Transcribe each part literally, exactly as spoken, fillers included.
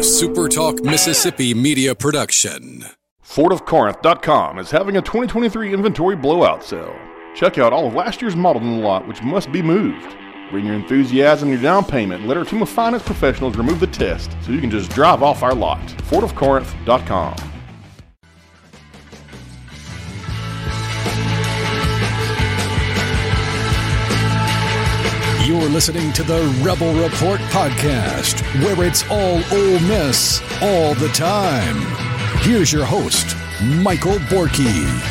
SuperTalk Mississippi media production. Ford of Corinth dot com is having a twenty twenty-three inventory blowout sale. Check out all of last year's models in the lot, which must be moved. Bring your enthusiasm and your down payment and let our team of finance professionals remove the test so you can just drive off our lot. Ford of Corinth dot com. You're listening to the Rebel Report podcast, where it's all Ole Miss all the time. Here's your host, Michael Borky.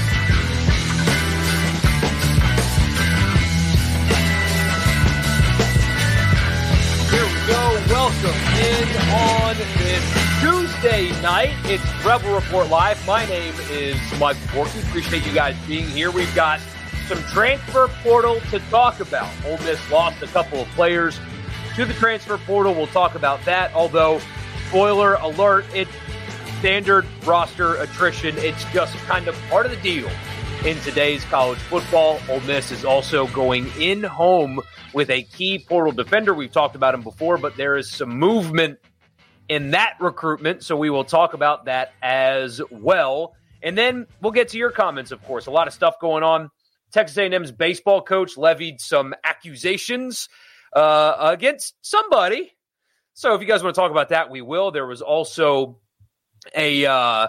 Here we go. Welcome in on this Tuesday night. It's Rebel Report Live. My name is Michael Borky. Appreciate you guys being here. We've got some transfer portal to talk about. Ole Miss lost a couple of players to the transfer portal. We'll talk about that. Although, spoiler alert, it's standard roster attrition. It's just kind of part of the deal in today's college football. Ole Miss is also going in home with a key portal defender. We've talked about him before, but there is some movement in that recruitment, so we will talk about that as well. And then we'll get to your comments, of course. A lot of stuff going on. Texas A and M's baseball coach levied some accusations uh, against somebody. So if you guys want to talk about that, we will. There was also a uh,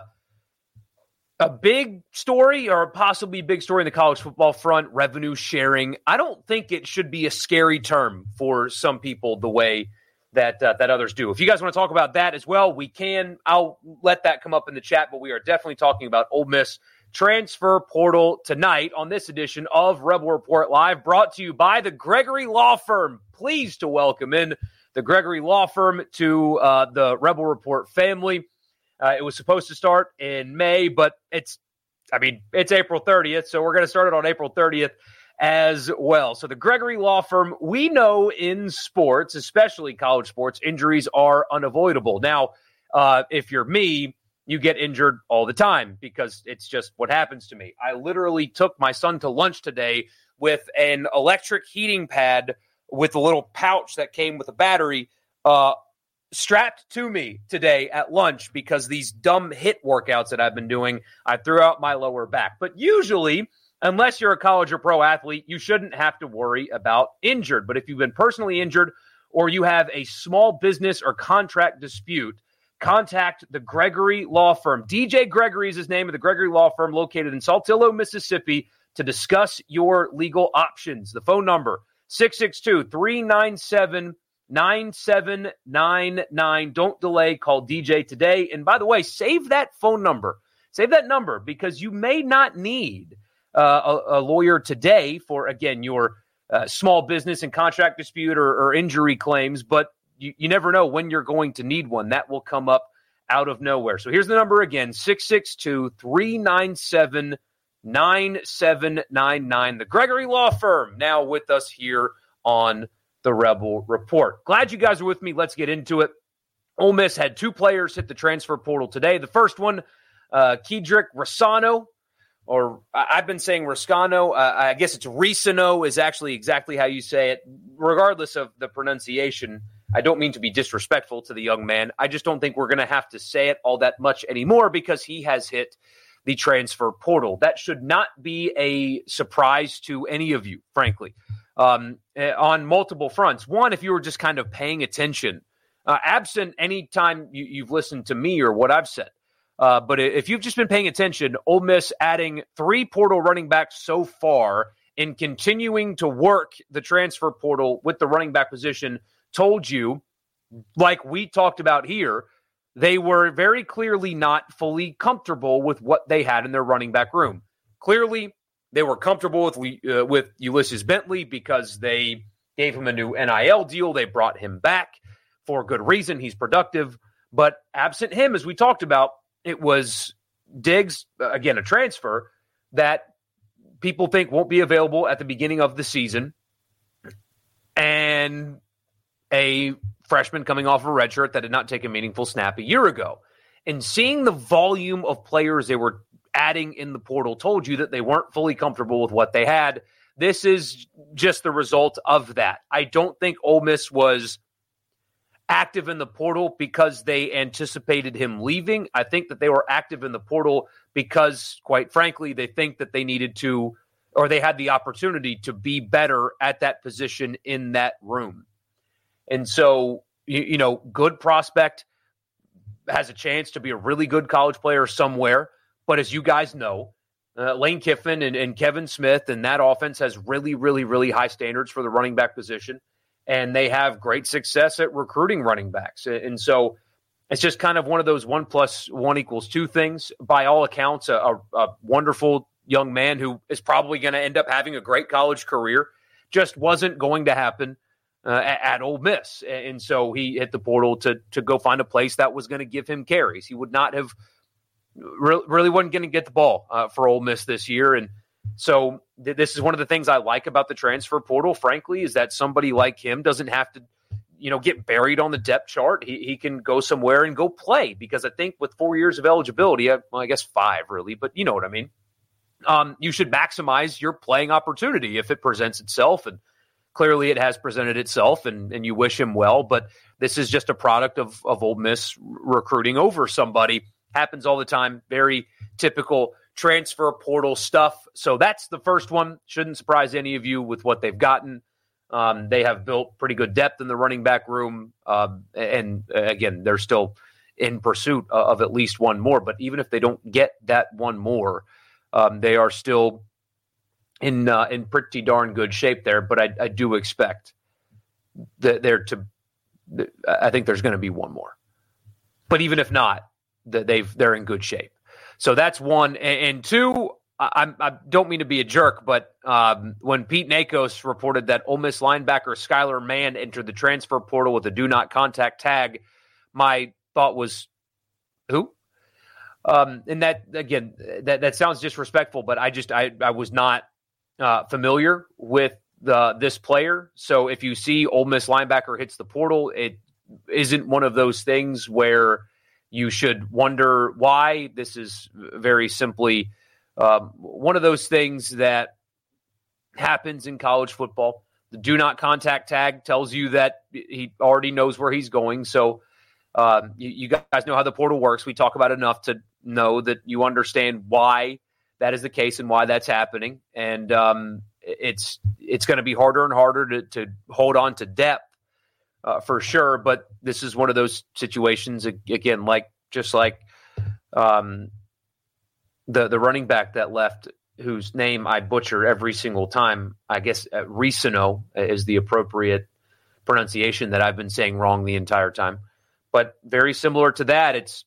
a big story, or possibly a big story in the college football front, revenue sharing. I don't think it should be a scary term for some people the way that uh, that others do. If you guys want to talk about that as well, we can. I'll let that come up in the chat, but we are definitely talking about Ole Miss transfer portal tonight on this edition of Rebel Report Live, brought to you by the Gregory Law Firm. Pleased to welcome in the Gregory Law Firm to uh, the Rebel Report family. Uh, it was supposed to start in May, but it's, I mean, it's April thirtieth, so we're going to start it on April thirtieth as well. So the Gregory Law Firm, we know in sports, especially college sports, injuries are unavoidable. Now, uh, if you're me, you get injured all the time because it's just what happens to me. I literally took my son to lunch today with an electric heating pad with a little pouch that came with a battery uh, strapped to me today at lunch because these dumb HIIT workouts that I've been doing, I threw out my lower back. But usually, unless you're a college or pro athlete, you shouldn't have to worry about injured. But if you've been personally injured or you have a small business or contract dispute, contact the Gregory Law Firm. D J Gregory is his name of the Gregory Law Firm located in Saltillo, Mississippi, to discuss your legal options. The phone number, six six two, three nine seven, nine seven nine nine. Don't delay. Call D J today. And by the way, save that phone number. Save that number because you may not need uh, a, a lawyer today for, again, your uh, small business and contract dispute or, or injury claims, but You, you never know when you're going to need one. That will come up out of nowhere. So here's the number again, six six two, three nine seven, nine seven nine nine. The Gregory Law Firm now with us here on the Rebel Report. Glad you guys are with me. Let's get into it. Ole Miss had two players hit the transfer portal today. The first one, uh, Kedrick Reescano, or I've been saying Riscano. Uh, I guess it's Reescano is actually exactly how you say it, regardless of the pronunciation. I don't mean to be disrespectful to the young man. I just don't think we're going to have to say it all that much anymore because he has hit the transfer portal. That should not be a surprise to any of you, frankly, um, on multiple fronts. One, if you were just kind of paying attention, uh, absent any time you, you've listened to me or what I've said. Uh, but if you've just been paying attention, Ole Miss adding three portal running backs so far and continuing to work the transfer portal with the running back position told you, like we talked about here, they were very clearly not fully comfortable with what they had in their running back room. Clearly, they were comfortable with uh, with Ulysses Bentley because they gave him a new N I L deal. They brought him back for good reason. He's productive. But absent him, as we talked about, it was Diggs, again, a transfer that people think won't be available at the beginning of the season. And a freshman coming off a redshirt that did not take a meaningful snap a year ago. And seeing the volume of players they were adding in the portal told you that they weren't fully comfortable with what they had. This is just the result of that. I don't think Ole Miss was active in the portal because they anticipated him leaving. I think that they were active in the portal because, quite frankly, they think that they needed to, or they had the opportunity to be better at that position in that room. And so, you, you know, good prospect, has a chance to be a really good college player somewhere. But as you guys know, uh, Lane Kiffin and, and Kevin Smith and that offense has really, really, really high standards for the running back position. And they have great success at recruiting running backs. And so it's just kind of one of those one plus one equals two things. By all accounts, a, a, a wonderful young man who is probably going to end up having a great college career. Just wasn't going to happen uh, at, at Ole Miss. And so he hit the portal to to go find a place that was going to give him carries. He would not have really, really wasn't going to get the ball uh, for Ole Miss this year. And so th- this is one of the things I like about the transfer portal, frankly, is that somebody like him doesn't have to, you know, get buried on the depth chart. He, he can go somewhere and go play, because I think with four years of eligibility, well, I guess five really, but you know what I mean? Um, you should maximize your playing opportunity if it presents itself. And clearly it has presented itself, and, and you wish him well, but this is just a product of, of Ole Miss recruiting over somebody. Happens all the time. Very typical transfer portal stuff. So that's the first one. Shouldn't surprise any of you with what they've gotten. Um, they have built pretty good depth in the running back room. Um, and again, they're still in pursuit of at least one more. But even if they don't get that one more, um, they are still in uh, in pretty darn good shape there. But I, I do expect that there to, I think there's going to be one more. But even if not, that they've they're in good shape. So that's one. And two, I, I don't mean to be a jerk, but um, when Pete Nakos reported that Ole Miss linebacker Skylar Mann entered the transfer portal with a do not contact tag, my thought was, who? Um, and that, again, that, that sounds disrespectful, but I just, I, I was not uh, familiar with the, this player. So if you see Ole Miss linebacker hits the portal, it isn't one of those things where you should wonder why. This is very simply um, one of those things that happens in college football. The do not contact tag tells you that he already knows where he's going. So um, you, you guys know how the portal works. We talk about it enough to know that you understand why that is the case and why that's happening. And um, it's it's going to be harder and harder to, to hold on to depth. Uh, for sure, but this is one of those situations, again, like just like um, the the running back that left, whose name I butcher every single time. I guess uh, Risano is the appropriate pronunciation that I've been saying wrong the entire time. But very similar to that, it's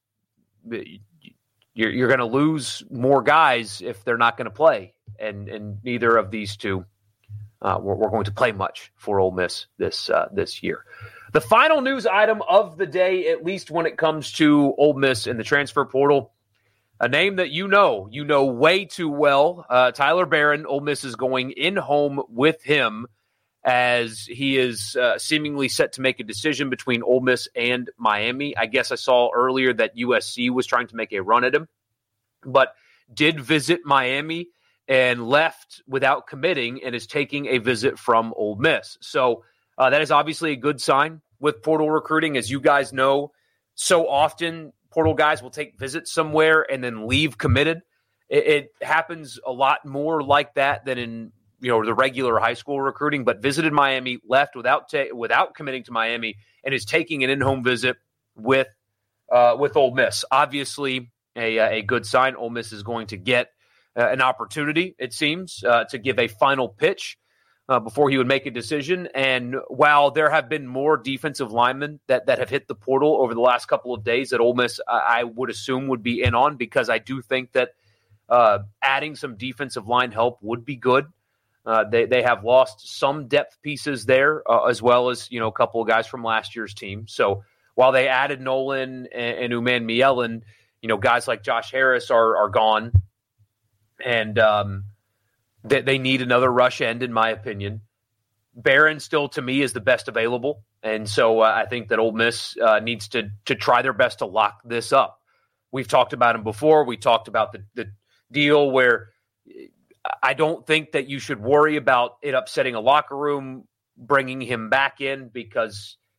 you're, you're going to lose more guys if they're not going to play, and and neither of these two Uh, we're, we're going to play much for Ole Miss this uh, this year. The final news item of the day, at least when it comes to Ole Miss and the transfer portal, a name that you know, you know way too well, uh, Tyler Barron. Ole Miss is going in home with him as he is uh, seemingly set to make a decision between Ole Miss and Miami. I guess I saw earlier that U S C was trying to make a run at him, but did visit Miami and left without committing, and is taking a visit from Ole Miss. So uh, that is obviously a good sign with portal recruiting. As you guys know, so often portal guys will take visits somewhere and then leave committed. It, it happens a lot more like that than in you know the regular high school recruiting. But visited Miami, left without ta- without committing to Miami, and is taking an in-home visit with uh, with Ole Miss. Obviously, a a good sign. Ole Miss is going to get Uh, an opportunity, it seems, uh, to give a final pitch uh, before he would make a decision. And while there have been more defensive linemen that, that have hit the portal over the last couple of days that Ole Miss, I, I would assume, would be in on, because I do think that uh, adding some defensive line help would be good. Uh, they they have lost some depth pieces there, uh, as well as you know a couple of guys from last year's team. So while they added Nolan and, and Uman Mielen, you know guys like Josh Harris are are gone. And um, they, they need another rush end, in my opinion. Barron still, to me, is the best available. And so uh, I think that Ole Miss uh, needs to to try their best to lock this up. We've talked about him before. We talked about the, the deal where I don't think that you should worry about it upsetting a locker room, bringing him back in, because,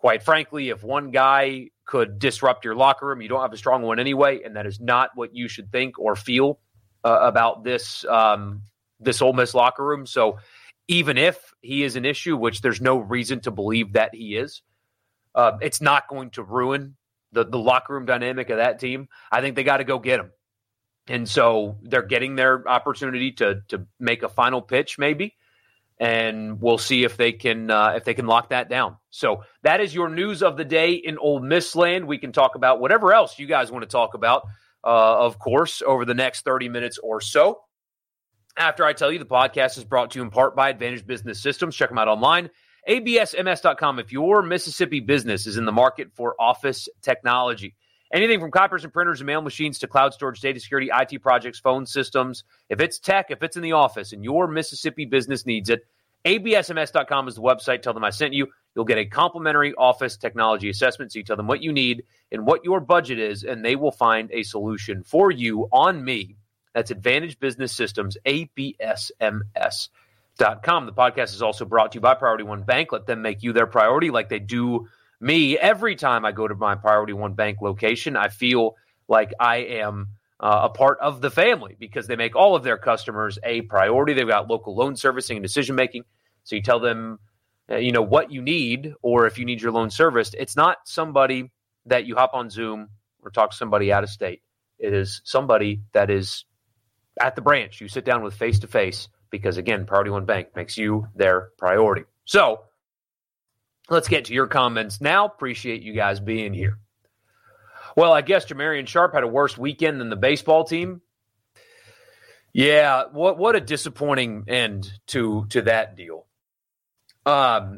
quite frankly, if one guy could disrupt your locker room, you don't have a strong one anyway, and that is not what you should think or feel uh, about this um, this Ole Miss locker room. So even if he is an issue, which there's no reason to believe that he is, uh, it's not going to ruin the, the locker room dynamic of that team. I think they got to go get him. And so they're getting their opportunity to to make a final pitch maybe, and we'll see if they can uh, if they can lock that down. So that is your news of the day in Ole Miss land. We can talk about whatever else you guys want to talk about, uh, of course, over the next thirty minutes or so. After I tell you, the podcast is brought to you in part by Advantage Business Systems. Check them out online, A B S M S dot com. If your Mississippi business is in the market for office technology, anything from copiers and printers and mail machines to cloud storage, data security, I T projects, phone systems, if it's tech, if it's in the office and your Mississippi business needs it, A B S M S dot com is the website. Tell them I sent you. You'll get a complimentary office technology assessment. So you tell them what you need and what your budget is, and they will find a solution for you on me. That's Advantage Business Systems, A B S M S dot com. The podcast is also brought to you by Priority One Bank. Let them make you their priority like they do me. Every time I go to my Priority One Bank location, I feel like I am uh, a part of the family because they make all of their customers a priority. They've got local loan servicing and decision-making. So you tell them, uh, you know, what you need, or if you need your loan serviced, it's not somebody that you hop on Zoom or talk to somebody out of state. It is somebody that is at the branch. You sit down with face-to-face because, again, Priority One Bank makes you their priority. So let's get to your comments now. Appreciate you guys being here. Well, I guess Jamarian Sharp had a worse weekend than the baseball team. Yeah, what what a disappointing end to to that deal. Um,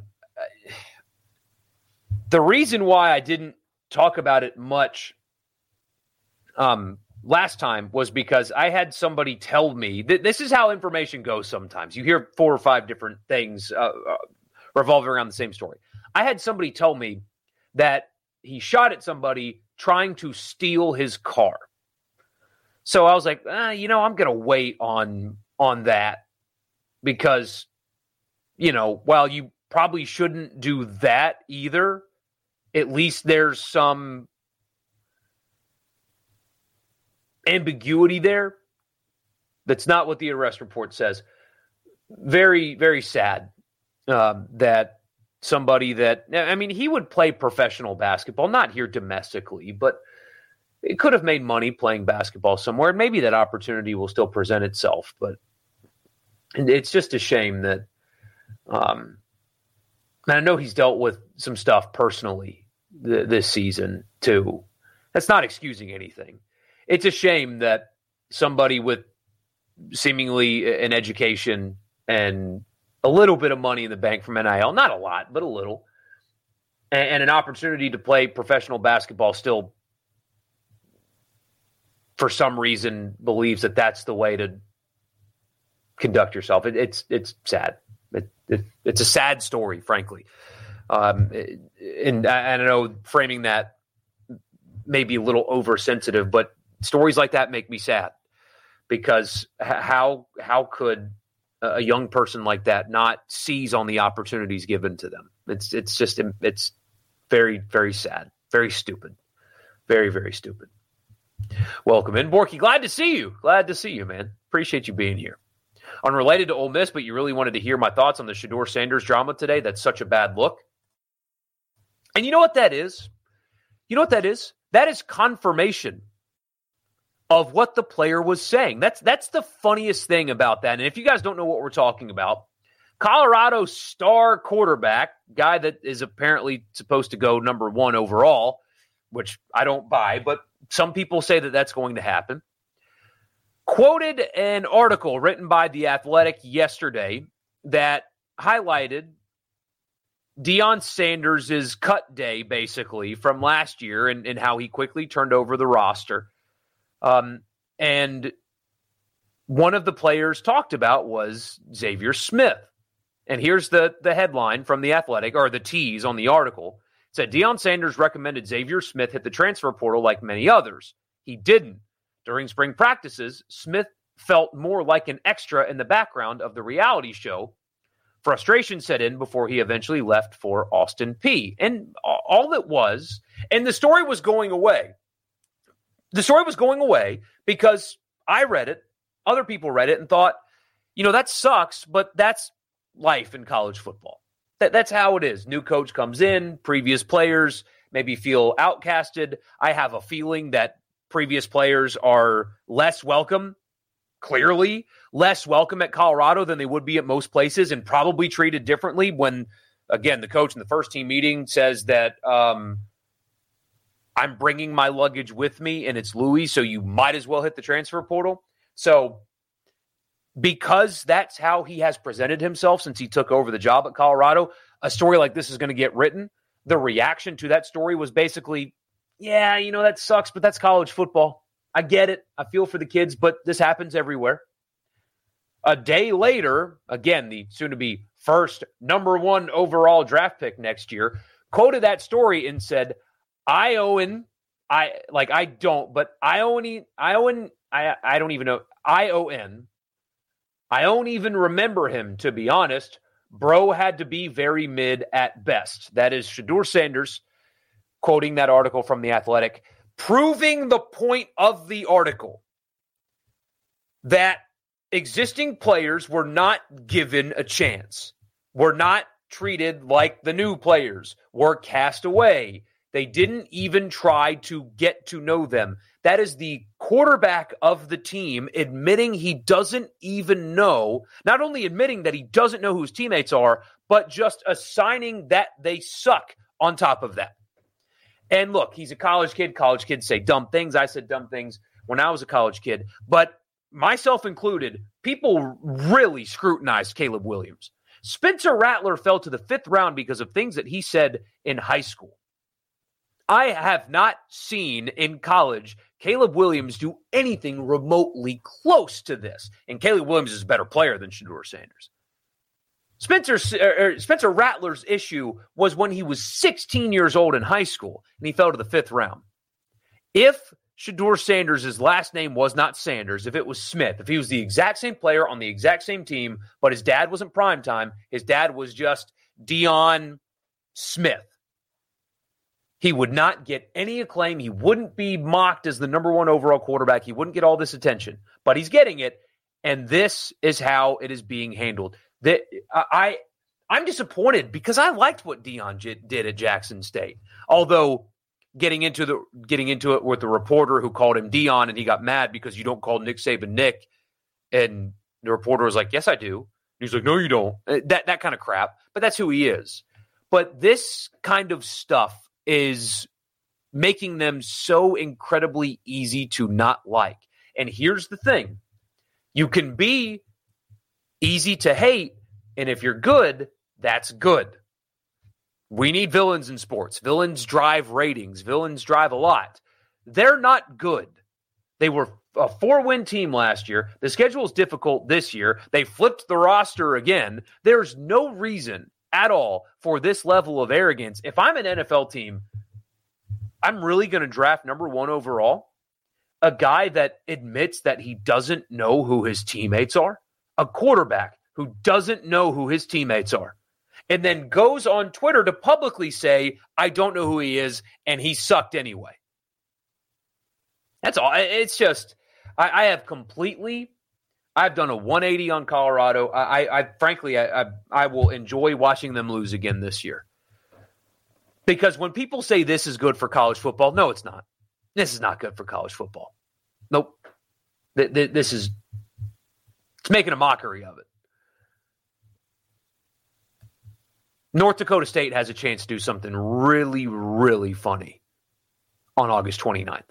the reason why I didn't talk about it much um, last time was because I had somebody tell me that this is how information goes sometimes. You hear four or five different things uh, uh, revolving around the same story. I had somebody tell me that he shot at somebody trying to steal his car. So I was like, eh, you know, I'm going to wait on on that because, you know, while you probably shouldn't do that either, at least there's some ambiguity there. That's not what the arrest report says. Very, very sad um, that somebody that, I mean, he would play professional basketball, not here domestically, but it could have made money playing basketball somewhere. And maybe that opportunity will still present itself. But it's just a shame that, um, and I know he's dealt with some stuff personally th- this season too. That's not excusing anything. It's a shame that somebody with seemingly an education and a little bit of money in the bank from N I L, not a lot, but a little, and, and an opportunity to play professional basketball still, for some reason, believes that that's the way to conduct yourself. It, it's it's sad. It, it, it's a sad story, frankly. Um, and I, I don't know, framing that may be a little oversensitive, but stories like that make me sad because how how could a young person like that not seize on the opportunities given to them? It's it's just it's very, very sad, very stupid, very, very stupid. Welcome in, Borky. Glad to see you. Glad to see you, man. Appreciate you being here. Unrelated to Ole Miss, but you really wanted to hear my thoughts on the Shedeur Sanders drama today. That's such a bad look. And you know what that is? You know what that is? That is confirmation of what the player was saying. That's that's the funniest thing about that. And if you guys don't know what we're talking about, Colorado star quarterback, guy that is apparently supposed to go number one overall, which I don't buy, but some people say that that's going to happen, quoted an article written by The Athletic yesterday that highlighted Deion Sanders' cut day, basically, from last year and, and how he quickly turned over the roster. Um, and one of the players talked about was Xavier Smith. And here's the, the headline from The Athletic, or the tease on the article. It said, Deion Sanders recommended Xavier Smith hit the transfer portal like many others. He didn't. During spring practices, Smith felt more like an extra in the background of the reality show frustration set in before he eventually left for Austin Peay. And all it was, and the story was going away. The story was going away because I read it, other people read it and thought, you know, that sucks, but that's life in college football. That, that's how it is. New coach comes in, previous players maybe feel outcasted. I have a feeling that previous players are less welcome, clearly less welcome at Colorado than they would be at most places, and probably treated differently when, again, the coach in the first team meeting says that um, I'm bringing my luggage with me and it's Louis, so you might as well hit the transfer portal. So because that's how he has presented himself since he took over the job at Colorado, a story like this is going to get written. The reaction to that story was basically, yeah, you know, that sucks, but that's college football. I get it. I feel for the kids, but this happens everywhere. A day later, again, the soon-to-be first number one overall draft pick next year, quoted that story and said, I own, I like I don't, but I own, I own, I I don't even know, I O N. I don't even remember him, to be honest. Bro had to be very mid at best. That is Shedeur Sanders quoting that article from The Athletic, proving the point of the article that existing players were not given a chance, were not treated like the new players, were cast away. They didn't even try to get to know them. That is the quarterback of the team admitting he doesn't even know, not only admitting that he doesn't know who his teammates are, but just assigning that they suck on top of that. And look, he's a college kid. College kids say dumb things. I said dumb things when I was a college kid. But myself included, people really scrutinized Caleb Williams. Spencer Rattler fell to the fifth round because of things that he said in high school. I have not seen in college Caleb Williams do anything remotely close to this. And Caleb Williams is a better player than Shedeur Sanders. Spencer, er, Spencer Rattler's issue was when he was sixteen years old in high school, and he fell to the fifth round. If Shedeur Sanders' last name was not Sanders, if it was Smith, if he was the exact same player on the exact same team, but his dad wasn't primetime, his dad was just Deion Smith, he would not get any acclaim. He wouldn't be mocked as the number one overall quarterback. He wouldn't get all this attention, but he's getting it, and this is how it is being handled. That I, I'm disappointed because I liked what Deion did at Jackson State. Although getting into the getting into it with the reporter who called him Deion and he got mad because you don't call Nick Saban Nick, and the reporter was like, "Yes, I do." And he's like, "No, you don't." That that kind of crap. But that's who he is. But this kind of stuff is making them so incredibly easy to not like. And here's the thing. You can be easy to hate, and if you're good, that's good. We need villains in sports. Villains drive ratings. Villains drive a lot. They're not good. They were a four-win team last year. The schedule is difficult this year. They flipped the roster again. There's no reason at all for this level of arrogance. If I'm an N F L team, I'm really going to draft number one overall a guy that admits that he doesn't know who his teammates are, a quarterback who doesn't know who his teammates are, and then goes on Twitter to publicly say, I don't know who he is, and he sucked anyway. That's all. It's just, I, I have completely... I've done a one eighty on Colorado. I, I, I frankly, I, I, I will enjoy watching them lose again this year. Because when people say this is good for college football, no, it's not. This is not good for college football. Nope. Th- th- this is, it's making a mockery of it. North Dakota State has a chance to do something really, really funny on August twenty-ninth.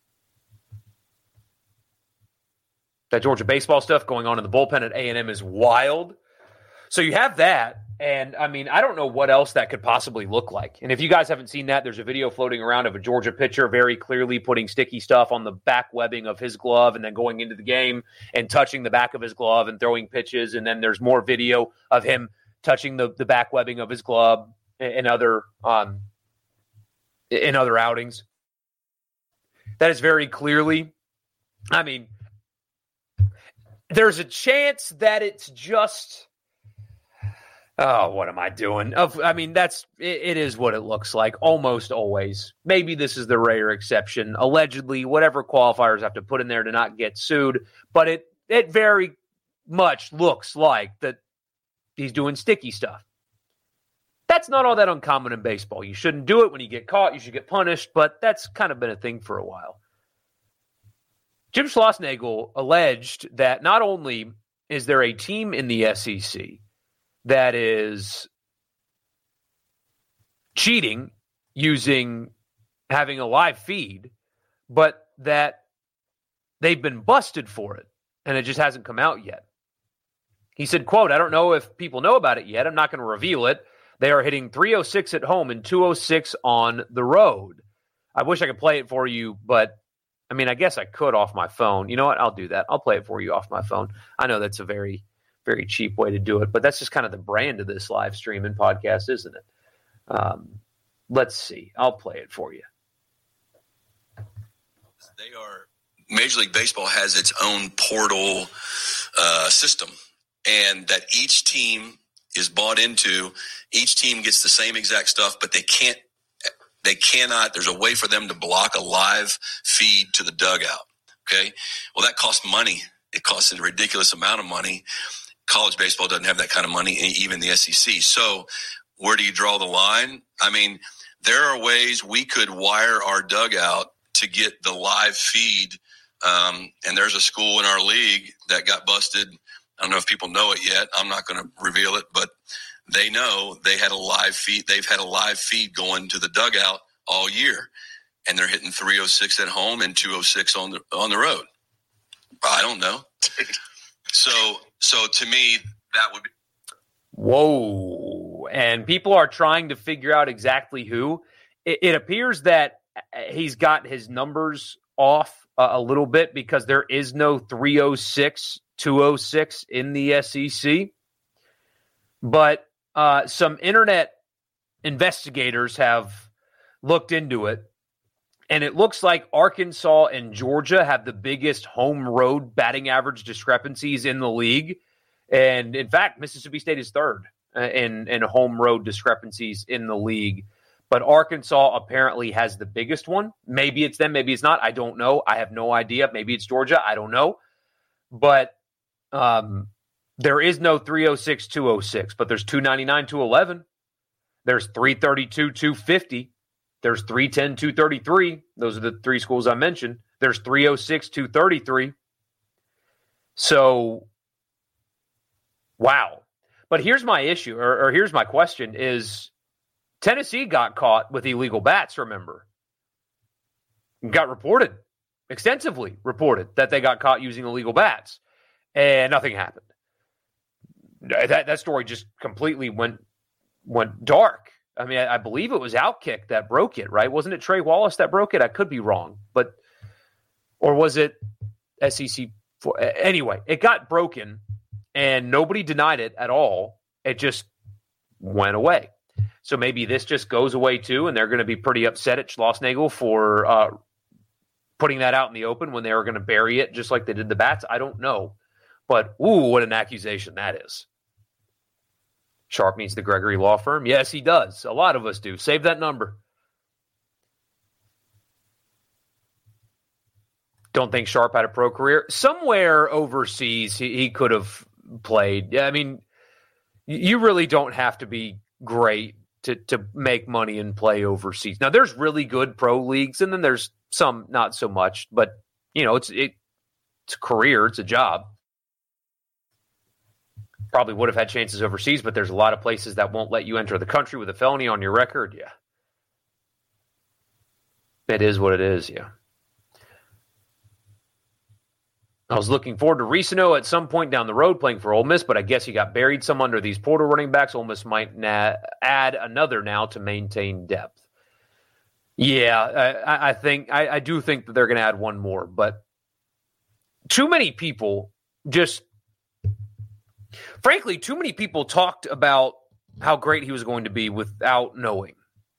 That Georgia baseball stuff going on in the bullpen at A and M is wild. So you have that, and, I mean, I don't know what else that could possibly look like. And if you guys haven't seen that, there's a video floating around of a Georgia pitcher very clearly putting sticky stuff on the back webbing of his glove and then going into the game and touching the back of his glove and throwing pitches, and then there's more video of him touching the, the back webbing of his glove in other, um, in other outings. That is very clearly, I mean, there's a chance that it's just Oh, what am I doing? Of, I mean, that's it, it is what it looks like almost always. Maybe this is the rare exception. Allegedly, whatever qualifiers have to put in there to not get sued, but it it very much looks like that he's doing sticky stuff. That's not all that uncommon in baseball. You shouldn't do it when you get caught. You should get punished, but that's kind of been a thing for a while. Jim Schlossnagle alleged that not only is there a team in the S E C that is cheating using having a live feed, but that they've been busted for it, and it just hasn't come out yet. He said, quote, "I don't know if people know about it yet. I'm not going to reveal it. They are hitting three oh six at home and two oh six on the road. I wish I could play it for you, but I mean, I guess I could off my phone. You know what? I'll do that. I'll play it for you off my phone. I know that's a very, very cheap way to do it, but that's just kind of the brand of this live stream and podcast, isn't it? Um, let's see. I'll play it for you. They are Major League Baseball has its own portal uh, system, and that each team is bought into. Each team gets the same exact stuff, but they can't. They cannot. There's a way for them to block a live feed to the dugout. Okay, well that costs money. It costs a ridiculous amount of money. College baseball doesn't have that kind of money, even the S E C. So where do you draw the line? I mean, there are ways we could wire our dugout to get the live feed. Um, and there's a school in our league that got busted. I don't know if people know it yet. I'm not going to reveal it, but they know they had a live feed. They've had a live feed going to the dugout all year, and they're hitting three oh six at home and two oh six on the on the road. I don't know. So, so to me, that would be. Whoa. And people are trying to figure out exactly who. It, it appears that he's got his numbers off uh, a little bit because there is no three oh six, two oh six in the S E C. But uh, some internet investigators have looked into it, and it looks like Arkansas and Georgia have the biggest home road batting average discrepancies in the league. And in fact, Mississippi State is third in, in home road discrepancies in the league. But Arkansas apparently has the biggest one. Maybe it's them, maybe it's not. I don't know. I have no idea. Maybe it's Georgia. I don't know. But um, there is no three oh six, two oh six, but there's two ninety-nine, two eleven. There's three thirty-two, two fifty. There's three ten, two thirty-three. Those are the three schools I mentioned. There's three oh six, two thirty-three. So, wow. But here's my issue, or, or here's my question, is Tennessee got caught with illegal bats, remember? Got reported, extensively reported, that they got caught using illegal bats, and nothing happened. That that story just completely went went dark. I mean, I, I believe it was Outkick that broke it, right? Wasn't it Trey Wallace that broke it? I could be wrong, but or was it S E C? For, anyway, it got broken, and nobody denied it at all. It just went away. So maybe this just goes away too, and they're going to be pretty upset at Schlossnagle for uh, putting that out in the open when they were going to bury it, just like they did the bats. I don't know, but ooh, what an accusation that is. Sharp means the Gregory Law Firm. Yes, he does. A lot of us do. Save that number. Don't think Sharp had a pro career. Somewhere overseas, he, he could have played. I mean, you really don't have to be great to, to make money and play overseas. Now, there's really good pro leagues, and then there's some not so much. But, you know, it's it, it's a career. It's a job. Probably would have had chances overseas, but there's a lot of places that won't let you enter the country with a felony on your record. Yeah. It is what it is, yeah. I was looking forward to Risano at some point down the road playing for Ole Miss, but I guess he got buried some under these portal running backs. Ole Miss might na- add another now to maintain depth. Yeah, I, I think I, I do think that they're going to add one more, but too many people just Frankly, too many people talked about how great he was going to be without knowing.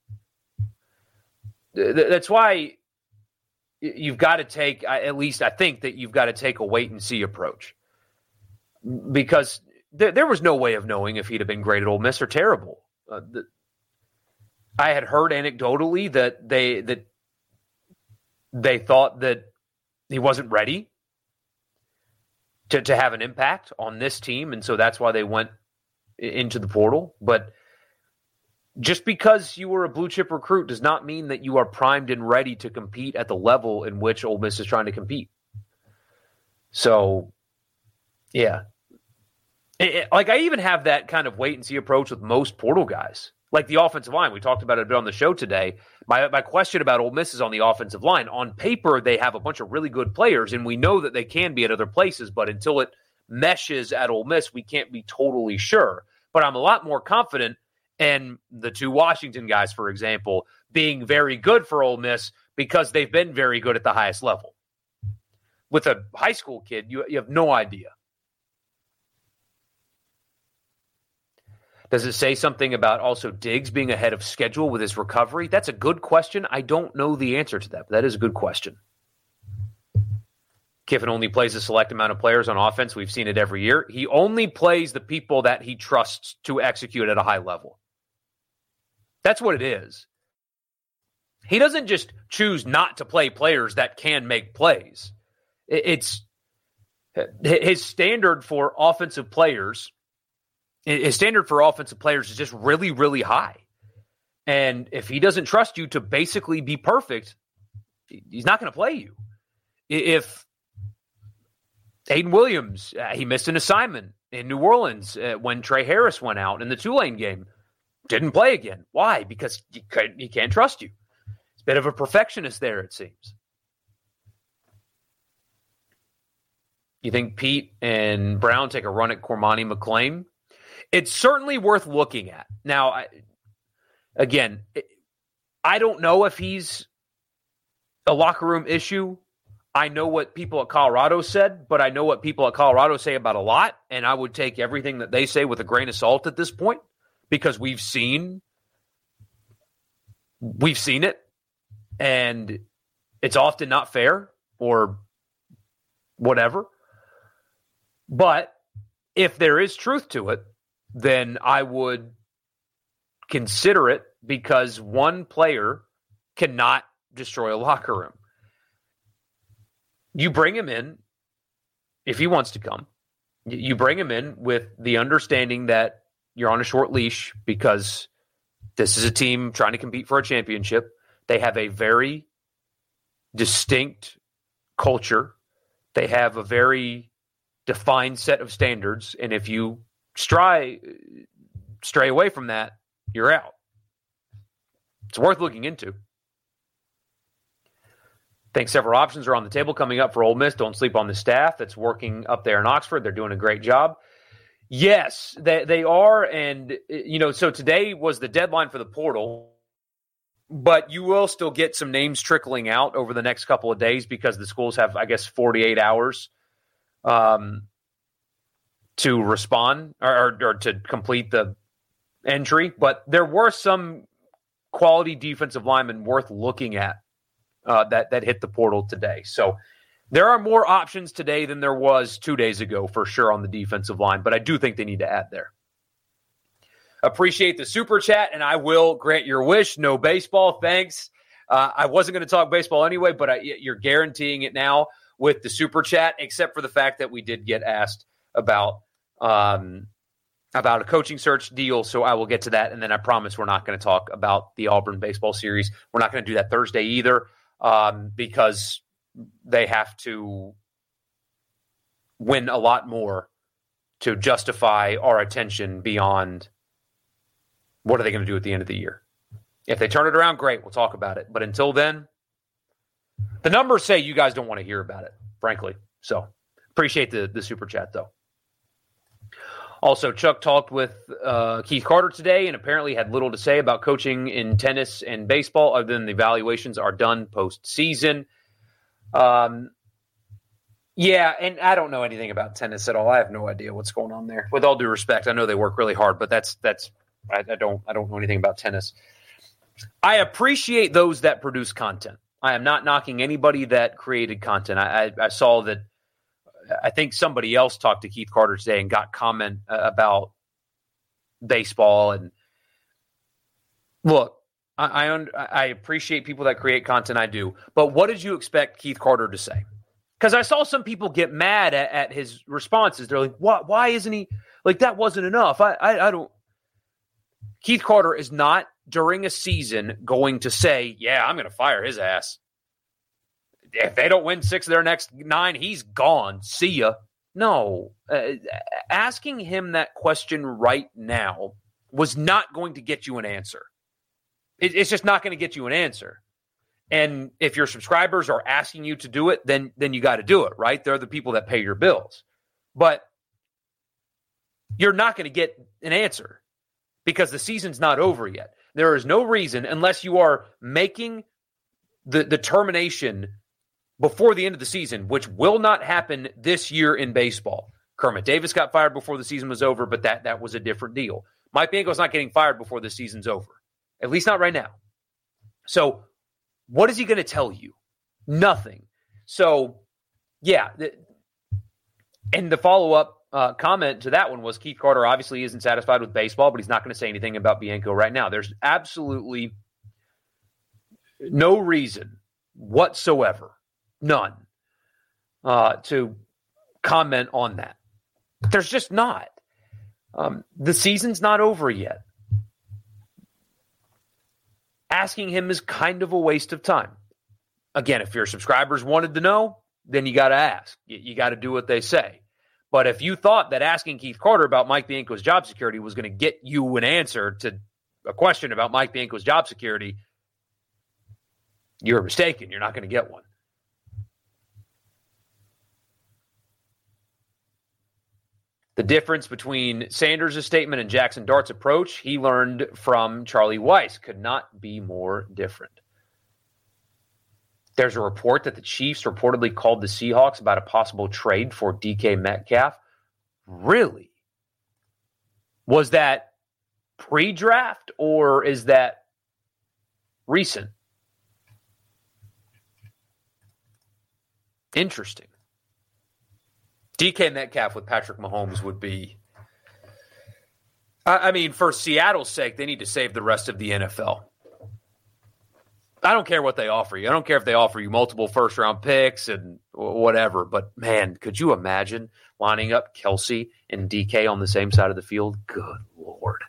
That's why you've got to take, at least I think that you've got to take a wait-and-see approach. Because there, there was no way of knowing if he'd have been great at Ole Miss or terrible. Uh, the, I had heard anecdotally that they that they thought that he wasn't ready to, to have an impact on this team, and so that's why they went into the portal. But just because you were a blue-chip recruit does not mean that you are primed and ready to compete at the level in which Ole Miss is trying to compete. So, yeah. It, it, like, I even have that kind of wait-and-see approach with most portal guys. Like the offensive line, we talked about it a bit on the show today. My my question about Ole Miss is on the offensive line. On paper, they have a bunch of really good players, and we know that they can be at other places, but until it meshes at Ole Miss, we can't be totally sure. But I'm a lot more confident in the two Washington guys, for example, being very good for Ole Miss because they've been very good at the highest level. With a high school kid, you, you have no idea. Does it say something about also Diggs being ahead of schedule with his recovery? That's a good question. I don't know the answer to that, but that is a good question. Kiffin only plays a select amount of players on offense. We've seen it every year. He only plays the people that he trusts to execute at a high level. That's what it is. He doesn't just choose not to play players that can make plays. It's his standard for offensive players. His standard for offensive players is just really, really high. And if he doesn't trust you to basically be perfect, he's not going to play you. If Aiden Williams, uh, he missed an assignment in New Orleans uh, when Trey Harris went out in the Tulane game, didn't play again. Why? Because he can't, he can't trust you. He's a bit of a perfectionist there, it seems. You think Pete and Brown take a run at Cormani McClain? It's certainly worth looking at. Now, I, again, I don't know if he's a locker room issue. I know what people at Colorado said, but I know what people at Colorado say about a lot, and I would take everything that they say with a grain of salt at this point because we've seen we've seen it, and it's often not fair or whatever. But if there is truth to it, then I would consider it because one player cannot destroy a locker room. You bring him in if he wants to come. You bring him in with the understanding that you're on a short leash because this is a team trying to compete for a championship. They have a very distinct culture. They have a very defined set of standards. And if you stray, stray away from that, you're out. It's worth looking into. I think several options are on the table coming up for Ole Miss. Don't sleep on the staff that's working up there in Oxford. They're doing a great job. Yes, they, they are. And, you know, so today was the deadline for the portal, but you will still get some names trickling out over the next couple of days because the schools have, I guess, forty-eight hours um, to respond or, or, or to complete the entry. But there were some quality defensive linemen worth looking at. Uh, that that hit the portal today. So there are more options today than there was two days ago for sure on the defensive line, but I do think they need to add there. Appreciate the super chat, and I will grant your wish. No baseball, thanks. Uh, I wasn't going to talk baseball anyway, but I, you're guaranteeing it now with the super chat, except for the fact that we did get asked about um, about a coaching search deal, so I will get to that, and then I promise we're not going to talk about the Auburn baseball series. We're not going to do that Thursday either. Um, because they have to win a lot more to justify our attention beyond what are they going to do at the end of the year. If they turn it around, great, we'll talk about it. But until then, the numbers say you guys don't want to hear about it, frankly. So appreciate the, the super chat, though. Also, Chuck talked with uh, Keith Carter today and apparently had little to say about coaching in tennis and baseball other than the evaluations are done postseason. Um, yeah, and I don't know anything about tennis at all. I have no idea what's going on there. With all due respect, I know they work really hard, but that's that's I, I don't I don't know anything about tennis. I appreciate those that produce content. I am not knocking anybody that created content. I, I, I saw that I think somebody else talked to Keith Carter today and got comment uh, about baseball. And look, I, I, I appreciate people that create content. I do. But what did you expect Keith Carter to say? Because I saw some people get mad at, at his responses. They're like, why, why isn't he like that wasn't enough? I, I, I don't. Keith Carter is not during a season going to say, yeah, I'm going to fire his ass. If they don't win six of their next nine, he's gone. See ya. No. Uh, asking him that question right now was not going to get you an answer. It, it's just not going to get you an answer. And if your subscribers are asking you to do it, then, then you got to do it, right? They're the people that pay your bills. But you're not going to get an answer because the season's not over yet. There is no reason, unless you are making the, the termination before the end of the season, which will not happen this year in baseball. Kermit Davis got fired before the season was over, but that, that was a different deal. Mike Bianco's not getting fired before the season's over, at least not right now. So what is he going to tell you? Nothing. So, yeah. The, and the follow-up uh, comment to that one was Keith Carter obviously isn't satisfied with baseball, but he's not going to say anything about Bianco right now. There's absolutely no reason whatsoever, none, uh, to comment on that. There's just not. Um, the season's not over yet. Asking him is kind of a waste of time. Again, if your subscribers wanted to know, then you got to ask. You, you got to do what they say. But if you thought that asking Keith Carter about Mike Bianco's job security was going to get you an answer to a question about Mike Bianco's job security, you're mistaken. You're not going to get one. The difference between Sanders' statement and Jackson Dart's approach, he learned from Charlie Weiss, could not be more different. There's a report that the Chiefs reportedly called the Seahawks about a possible trade for D K Metcalf. Really? Was that pre-draft or is that recent? Interesting. D K Metcalf with Patrick Mahomes would be, I mean, for Seattle's sake, they need to save the rest of the N F L. I don't care what they offer you. I don't care if they offer you multiple first-round picks and whatever. But, man, could you imagine lining up Kelsey and D K on the same side of the field? Good Lord.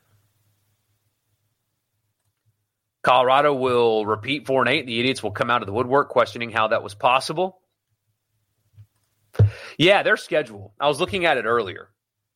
Colorado will repeat four and eight. The idiots will come out of the woodwork questioning how that was possible. Yeah, their schedule. I was looking at it earlier.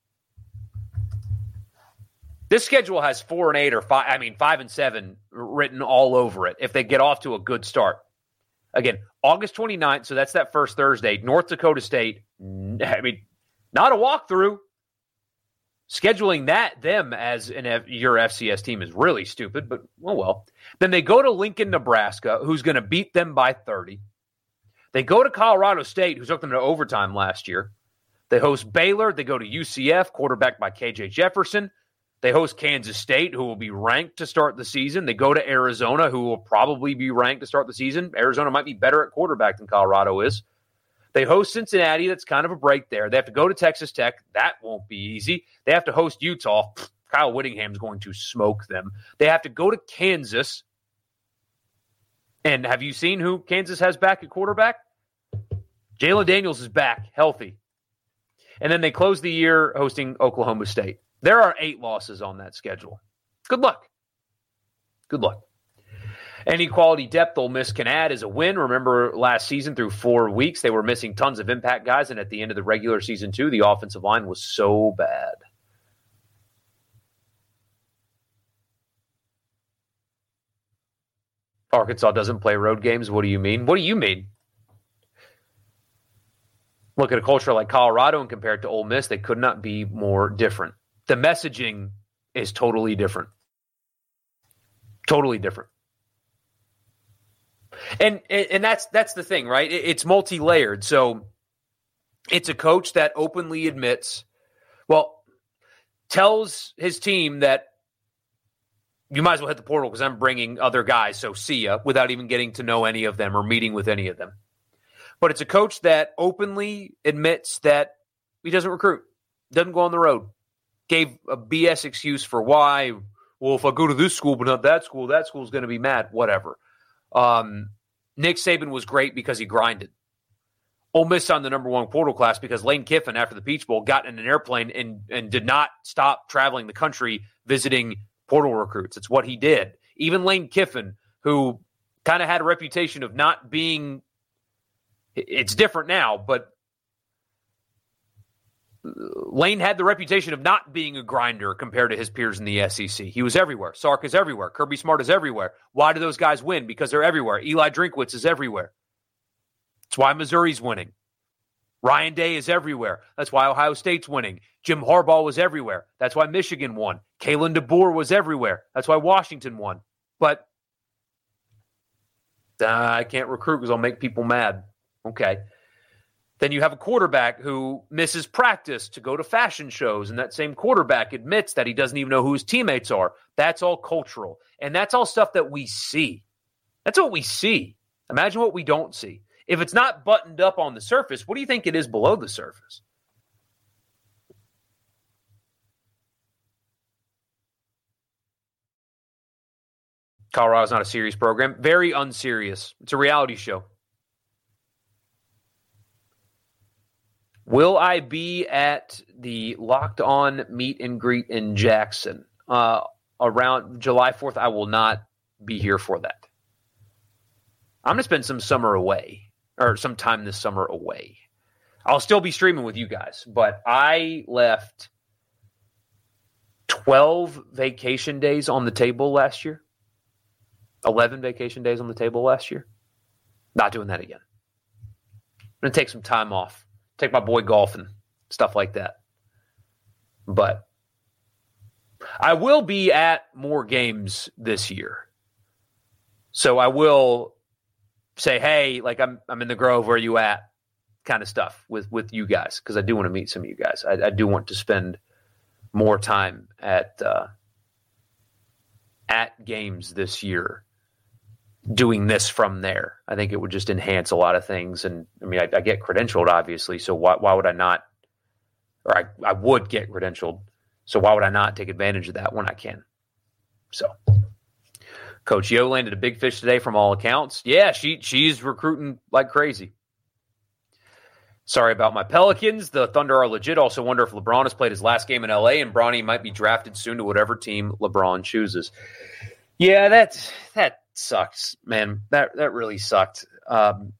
This schedule has four and eight or five, I mean, five and seven written all over it if they get off to a good start. Again, August twenty-ninth, so that's that first Thursday. North Dakota State, I mean, not a walkthrough. Scheduling that, them as an F, your F C S team is really stupid, but oh well. Then they go to Lincoln, Nebraska, who's going to beat them by thirty. They go to Colorado State, who took them to overtime last year. They host Baylor. They go to U C F, quarterbacked by K J Jefferson. They host Kansas State, who will be ranked to start the season. They go to Arizona, who will probably be ranked to start the season. Arizona might be better at quarterback than Colorado is. They host Cincinnati. That's kind of a break there. They have to go to Texas Tech. That won't be easy. They have to host Utah. Kyle Whittingham's going to smoke them. They have to go to Kansas. And have you seen who Kansas has back at quarterback? Jalen Daniels is back, healthy. And then they close the year hosting Oklahoma State. There are eight losses on that schedule. Good luck. Good luck. Any quality depth Ole Miss can add is a win. Remember last season through four weeks, they were missing tons of impact guys, and at the end of the regular season, too, the offensive line was so bad. Arkansas doesn't play road games. What do you mean? What do you mean? Look at a culture like Colorado and compare it to Ole Miss, they could not be more different. The messaging is totally different. Totally different. And and that's that's the thing, right? It's multi-layered. So it's a coach that openly admits, well, tells his team that you might as well hit the portal because I'm bringing other guys, so see ya, without even getting to know any of them or meeting with any of them. But it's a coach that openly admits that he doesn't recruit, doesn't go on the road. Gave a B S excuse for why. Well, if I go to this school but not that school, that school's going to be mad. Whatever. Um, Nick Saban was great because he grinded. Ole Miss on the number one portal class because Lane Kiffin, after the Peach Bowl, got in an airplane and, and did not stop traveling the country visiting portal recruits. It's what he did. Even Lane Kiffin, who kind of had a reputation of not being – it's different now, but Lane had the reputation of not being a grinder compared to his peers in the S E C. He was everywhere. Sark is everywhere. Kirby Smart is everywhere. Why do those guys win? Because they're everywhere. Eli Drinkwitz is everywhere. That's why Missouri's winning. Ryan Day is everywhere. That's why Ohio State's winning. Jim Harbaugh was everywhere. That's why Michigan won. Kalen DeBoer was everywhere. That's why Washington won. But uh, I can't recruit because I'll make people mad. Okay. Then you have a quarterback who misses practice to go to fashion shows, and that same quarterback admits that he doesn't even know who his teammates are. That's all cultural. And that's all stuff that we see. That's what we see. Imagine what we don't see. If it's not buttoned up on the surface, what do you think it is below the surface? Colorado's not a serious program. Very unserious. It's a reality show. Will I be at the Locked On meet and greet in Jackson uh, around July fourth? I will not be here for that. I'm going to spend some summer away, or some time this summer away. I'll still be streaming with you guys, but I left twelve vacation days on the table last year. eleven vacation days on the table last year. Not doing that again. I'm going to take some time off. Take my boy golfing, stuff like that. But I will be at more games this year. So I will say, hey, like I'm I'm in the Grove, where are you at? Kind of stuff with, with you guys, because I do want to meet some of you guys. I, I do want to spend more time at uh, at games this year doing this from there. I think it would just enhance a lot of things. And I mean, I, I get credentialed, obviously. So why, why would I not, or I, I would get credentialed. So why would I not take advantage of that when I can? So Coach Yo landed a big fish today from all accounts. Yeah, she she's recruiting like crazy. Sorry about my Pelicans. The Thunder are legit. Also wonder if LeBron has played his last game in L A and Bronny might be drafted soon to whatever team LeBron chooses. Yeah, that's, that sucks, man. That that really sucked. Um,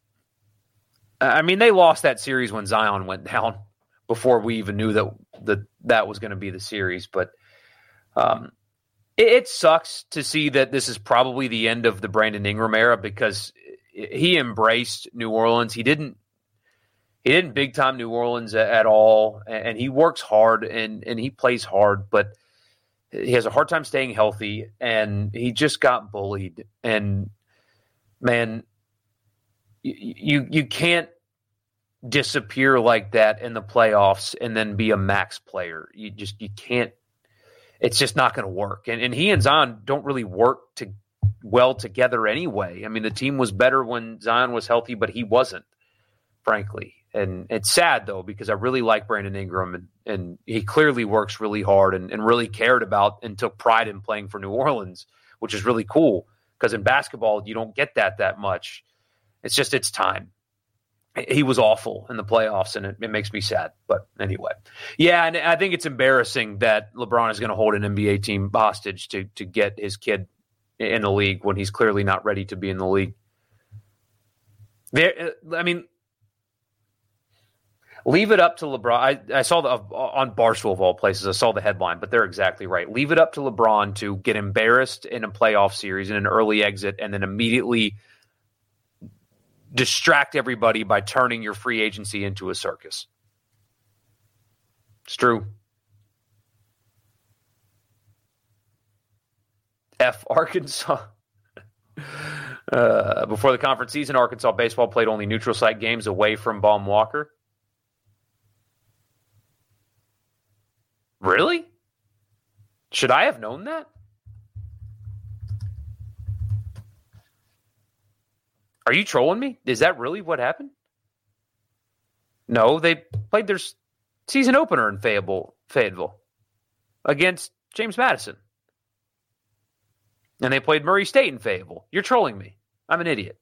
I mean, they lost that series when Zion went down before we even knew that that, that was going to be the series. But um, it, it sucks to see that this is probably the end of the Brandon Ingram era, because he embraced New Orleans. He didn't he didn't big time New Orleans at, at all, and, and he works hard and and he plays hard, but he has a hard time staying healthy, and he just got bullied. And man, you, you you can't disappear like that in the playoffs and then be a max player. You just you can't. It's just not going to work. And and he and Zion don't really work to well together anyway. I mean, the team was better when Zion was healthy, but he wasn't, frankly. And it's sad, though, because I really like Brandon Ingram, and, and he clearly works really hard and, and really cared about and took pride in playing for New Orleans, which is really cool, because in basketball, you don't get that that much. It's just it's time. He was awful in the playoffs, and it, it makes me sad. But anyway, yeah, and I think it's embarrassing that LeBron is going to hold an N B A team hostage to to get his kid in the league when he's clearly not ready to be in the league. There, I mean, leave it up to LeBron. I, I saw the on Barstool of all places. I saw the headline, but they're exactly right. Leave it up to LeBron to get embarrassed in a playoff series in an early exit, and then immediately distract everybody by turning your free agency into a circus. It's true. F Arkansas. uh, before the conference season, Arkansas baseball played only neutral site games away from Baum Walker. Really? Should I have known that? Are you trolling me? Is that really what happened? No, they played their season opener in Fayetteville, Fayetteville against James Madison. And they played Murray State in Fayetteville. You're trolling me. I'm an idiot.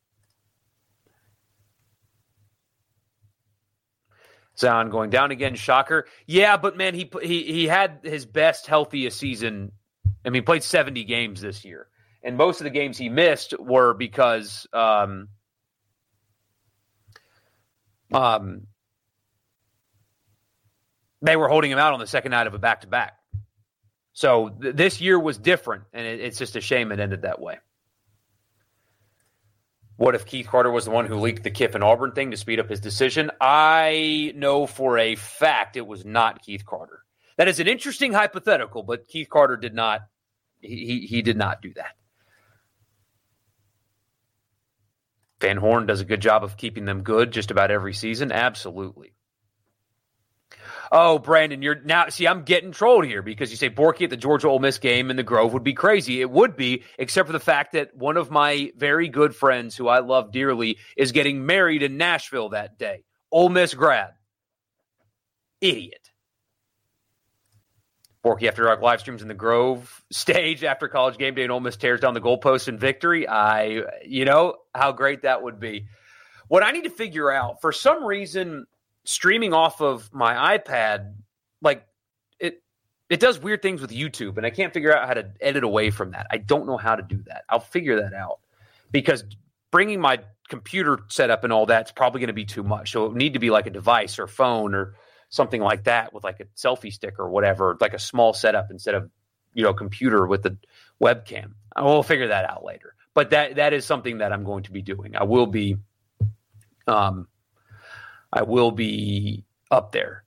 Zion going down again, shocker. Yeah, but man, he he he had his best, healthiest season. I mean, he played seventy games this year. And most of the games he missed were because um, um, they were holding him out on the second night of a back-to-back. So th- this year was different, and it, it's just a shame it ended that way. What if Keith Carter was the one who leaked the Kiffin Auburn thing to speed up his decision? I know for a fact it was not Keith Carter. That is an interesting hypothetical, but Keith Carter did not. He he did not do that. Van Horn does a good job of keeping them good just about every season. Absolutely. Oh, Brandon, you're now see. I'm getting trolled here because you say Borky at the Georgia Ole Miss game in the Grove would be crazy. It would be, except for the fact that one of my very good friends, who I love dearly, is getting married in Nashville that day. Ole Miss grad. Idiot. Borky after dark live streams in the Grove stage after College game day, and Ole Miss tears down the goalpost in victory. I, you know how great that would be. What I need to figure out, for some reason, streaming off of my iPad, like it it does weird things with YouTube, and I can't figure out how to edit away from that. I don't know how to do that. I'll figure that out, because bringing my computer setup and all that's probably going to be too much. So it would need to be like a device or phone or something like that with like a selfie stick or whatever, like a small setup instead of, you know, computer with the webcam. I will figure that out later. But that that is something that I'm going to be doing. I will be um I will be up there.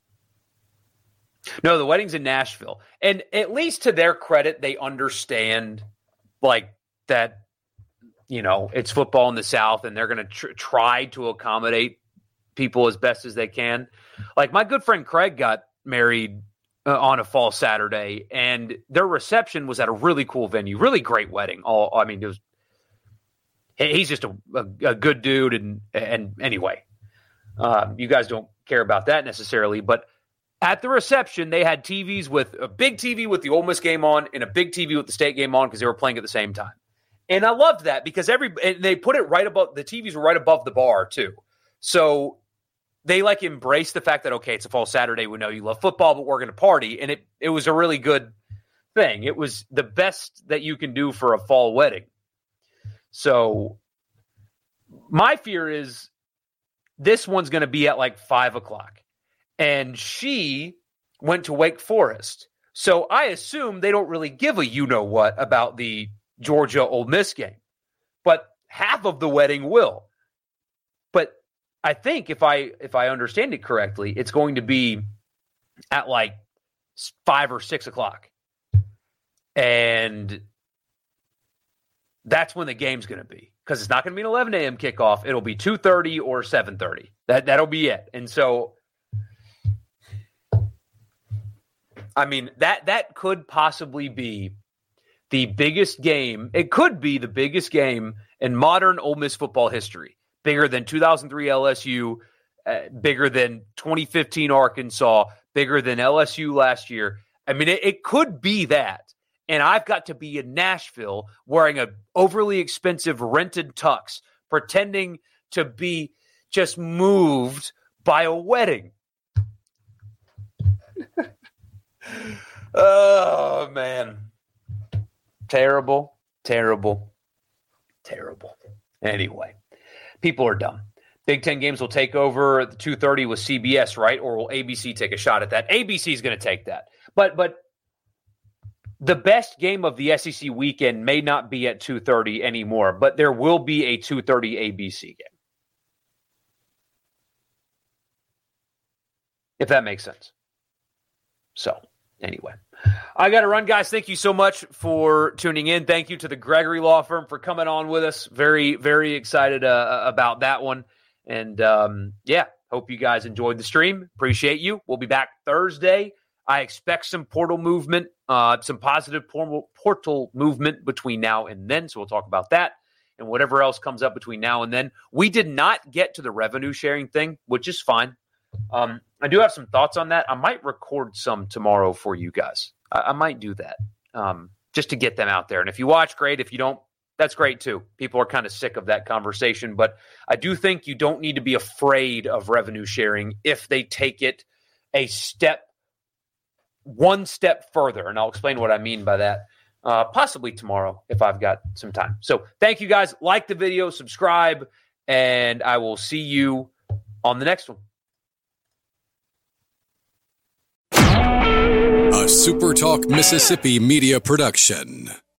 No, the wedding's in Nashville. And at least to their credit, they understand like that, you know, it's football in the South, and they're going to tr- try to accommodate people as best as they can. Like my good friend Craig got married uh, on a fall Saturday, and their reception was at a really cool venue, really great wedding. All I mean, it was, he's just a, a, a good dude. And, and anyway, Um, you guys don't care about that necessarily, but at the reception, they had T Vs with a big T V with the Ole Miss game on and a big T V with the State game on because they were playing at the same time. And I loved that because every and they put it right above the T Vs were right above the bar too. So they like embraced the fact that, okay, it's a fall Saturday. We know you love football, but we're going to party. And it, it was a really good thing. It was the best that you can do for a fall wedding. So my fear is, this one's going to be at like five o'clock. And she went to Wake Forest. So I assume they don't really give a you-know-what about the Georgia Ole Miss game. But half of the wedding will. But I think if I if I understand it correctly, it's going to be at like five or six o'clock. And that's when the game's going to be. Because it's not going to be an eleven a.m. kickoff. It'll be two thirty or seven thirty. That, that'll be it. And so, I mean, that that could possibly be the biggest game. It could be the biggest game in modern Ole Miss football history. Bigger than two thousand three L S U, uh, bigger than twenty fifteen Arkansas, bigger than L S U last year. I mean, it, it could be that. And I've got to be in Nashville wearing a overly expensive rented tux, pretending to be just moved by a wedding. Oh, man. Terrible, terrible, terrible. Anyway, people are dumb. Big Ten games will take over at the two thirty with C B S, right? Or will A B C take a shot at that? A B C is going to take that. But, but, the best game of the S E C weekend may not be at two thirty anymore, but there will be a two thirty A B C game. If that makes sense. So, anyway. I got to run, guys. Thank you so much for tuning in. Thank you to the Gregory Law Firm for coming on with us. Very, very excited uh, about that one. And, um, yeah, hope you guys enjoyed the stream. Appreciate you. We'll be back Thursday. I expect some portal movement, uh, some positive portal, portal movement between now and then. So we'll talk about that. and whatever else comes up between now and then. We did not get to the revenue sharing thing, which is fine. Um, I do have some thoughts on that. I might record some tomorrow for you guys. I, I might do that um, just to get them out there. And if you watch, great. If you don't, that's great too. People are kind of sick of that conversation, but I do think you don't need to be afraid of revenue sharing if they take it a step, one step further. And I'll explain what I mean by that uh, possibly tomorrow if I've got some time. So thank you guys. Like the video, subscribe, and I will see you on the next one. A SuperTalk Mississippi media production.